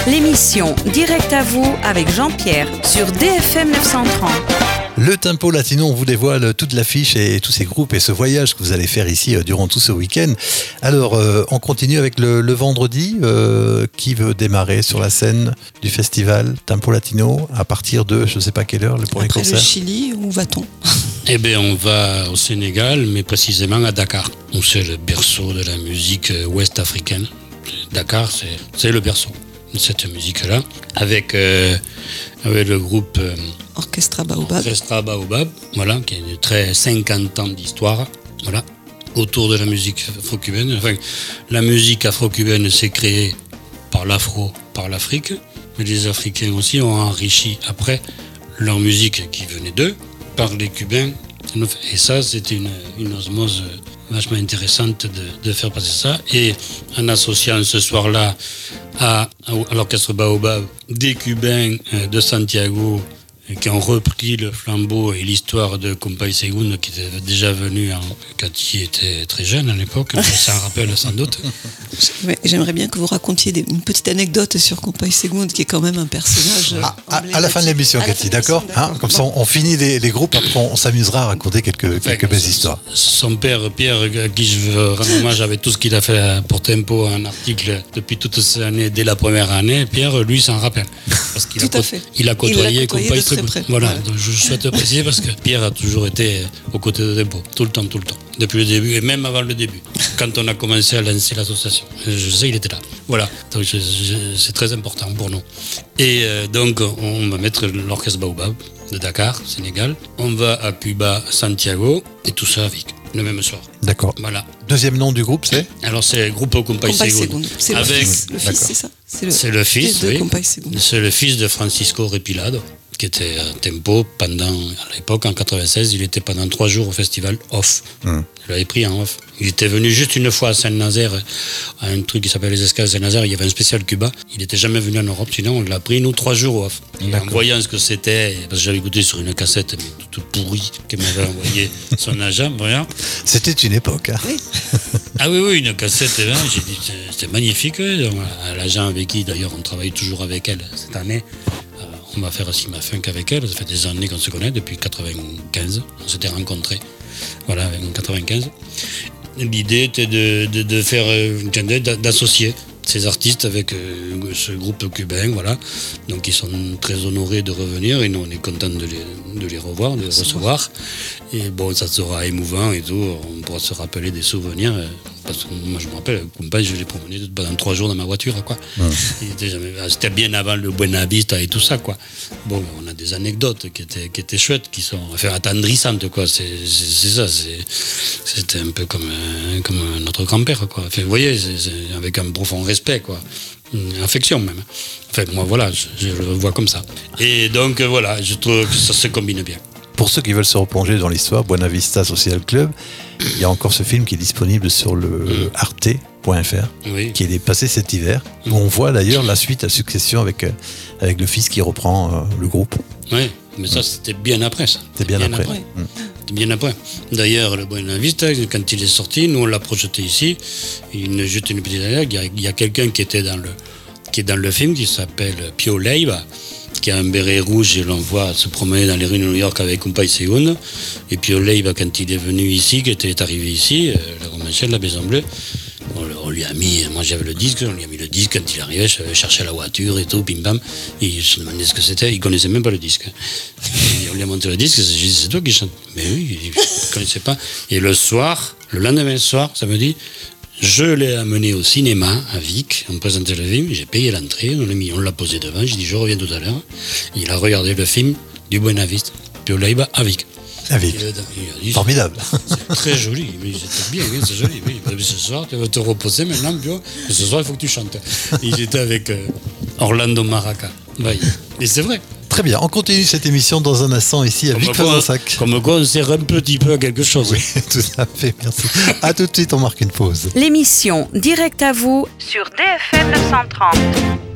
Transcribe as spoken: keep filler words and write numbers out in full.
L'émission Direct à vous avec Jean-Pierre sur D F M neuf cent trente. Le Tempo Latino, on vous dévoile toute l'affiche et tous ces groupes et ce voyage que vous allez faire ici durant tout ce week-end. Alors, euh, on continue avec le, le vendredi. Euh, qui veut démarrer sur la scène du festival Tempo Latino à partir de, je ne sais pas quelle heure, le premier Après concert? le Chili, où va-t-on? Eh bien, on va au Sénégal, mais précisément à Dakar, où c'est le berceau de la musique ouest africaine. Dakar, c'est, c'est le berceau de cette musique-là, avec, euh, avec le groupe euh, Orchestra Baobab. Orchestra Baobab, voilà, qui a une très cinquante ans d'histoire, voilà, autour de la musique afro-cubaine. Enfin, la musique afro-cubaine s'est créée par l'afro, par l'Afrique, mais les Africains aussi ont enrichi après leur musique qui venait d'eux, par les Cubains. Et ça, c'était une, une osmose vachement intéressante de, de faire passer ça. Et en associant ce soir-là à, à l'orchestre Baobab des Cubains de Santiago qui ont repris le flambeau et l'histoire de Compay Segundo, qui était déjà venu en, quand il était très jeune à l'époque, ça en rappelle sans doute. J'aimerais bien que vous racontiez des, une petite anecdote sur Compay Segundo, qui est quand même un personnage. À, à, à la fin de l'émission, Cathy, d'accord, hein, comme ça, on, on finit les, les groupes, après on, on s'amusera à raconter quelques, enfin, quelques belles histoires. Son père, Pierre, à qui je veux rendre hommage avec tout ce qu'il a fait pour Tempo, un article depuis toutes ces années, dès la première année, Pierre, lui, s'en rappelle. Parce qu'il tout a, à fait. Il a côtoyé Compay Segundo. Voilà, ouais. Donc je souhaite préciser parce que Pierre a toujours été aux côtés de Tempo, tout le temps, tout le temps, depuis le début et même avant le début, quand on a commencé à lancer l'association. Je sais, il était là. Voilà, donc je, je, c'est très important pour nous. Et euh, donc, on va mettre l'orchestre Baobab de Dakar, Sénégal. On va à Cuba, Santiago, et tout ça avec le même soir. D'accord. Voilà. Deuxième nom du groupe, c'est? Alors, c'est le groupe Compay Segundo. C'est le avec... fils, le fils c'est ça? C'est le, c'est le fils, fils de oui. Compay Segundo. C'est le fils de Francisco Repilado, qui était à Tempo pendant, à l'époque, en quatre-vingt-seize, il était pendant trois jours au festival off. Mmh. Il l'avait pris en off. Il était venu juste une fois à Saint-Nazaire, à un truc qui s'appelle les Escales de Saint-Nazaire, il y avait un spécial Cuba. Il n'était jamais venu en Europe, sinon on l'a pris, nous, trois jours au off. Et en voyant ce que c'était, parce que j'avais écouté sur une cassette, mais toute pourrie, que m'avait envoyé son agent, voilà. C'était une époque, hein. Oui. Ah oui, oui, une cassette, hein, j'ai dit, c'était magnifique. Donc, l'agent avec qui, d'ailleurs, on travaille toujours avec elle cette année, on va faire aussi ma funk avec elle, ça fait des années qu'on se connaît, depuis quatre-vingt-quinze, on s'était rencontrés, voilà, en quatre-vingt-quinze. L'idée était de, de, de faire, d'associer ces artistes avec euh, ce groupe cubain, voilà. Donc ils sont très honorés de revenir et nous on est contents de les, de les revoir, de les recevoir. Et bon, ça sera émouvant et tout, on pourra se rappeler des souvenirs. Parce que moi je me rappelle, Compay, je l'ai promené pendant trois jours dans ma voiture, quoi. Ouais. C'était, jamais, c'était bien avant le Buena Vista et tout ça, quoi. Bon, on a des anecdotes qui étaient, qui étaient chouettes, qui sont enfin, attendrissantes, quoi. C'est, c'est, c'est ça, c'est, c'était un peu comme, euh, comme notre grand-père, quoi. Enfin, vous voyez, c'est, c'est avec un profond respect, quoi. Une affection même. Enfin, moi, voilà, je, je le vois comme ça. Et donc, voilà, je trouve que ça se combine bien. Pour ceux qui veulent se replonger dans l'histoire, Buena Vista Social Club, il y a encore ce film qui est disponible sur le mmh. arte point f r, oui. qui est passé cet hiver, mmh. où on voit d'ailleurs la suite, la succession avec, avec le fils qui reprend euh, le groupe. Oui, mais ça, c'était bien après, ça. C'était bien, bien après. après. Mmh. C'était bien après. D'ailleurs, le Buena Vista, quand il est sorti, nous, on l'a projeté ici. Il juste une petite anecdote. Il y a, il y a quelqu'un qui était dans le, qui est dans le film, qui s'appelle Pio Leiva, qui a un béret rouge et l'on voit se promener dans les rues de New York avec Compay Segundo. Et puis Leiva, quand il est venu ici, qui était arrivé ici, la convention de la Maison Bleue, on, on lui a mis, moi j'avais le disque, on lui a mis le disque quand il arrivait, je cherchais la voiture et tout, bim bam, et il se demandait ce que c'était, il connaissait même pas le disque. Et on lui a montré le disque, j'ai dit, c'est toi qui chantes? Mais oui, il ne connaissait pas. Et le soir, le lendemain soir, ça me dit, je l'ai amené au cinéma à Vic, on présentait le film, j'ai payé l'entrée, on l'a, mis, on l'a posé devant, j'ai dit je reviens tout à l'heure. Il a regardé le film du Buena Vista, Pio Leiva à Vic. À Vic. Dit, formidable. C'est très joli, mais c'était bien, oui, c'est joli. Oui. Ce soir, tu vas te reposer maintenant, Pio, et ce soir il faut que tu chantes. Et j'étais avec euh, Orlando Maraca. Oui. Et c'est vrai. Très bien, on continue cette émission dans un instant ici à Vic-Fezensac. Comme quoi on sert un petit peu à quelque chose. Oui, tout à fait, merci. À tout de suite, on marque une pause. L'émission Direct à vous sur D F M neuf cent trente.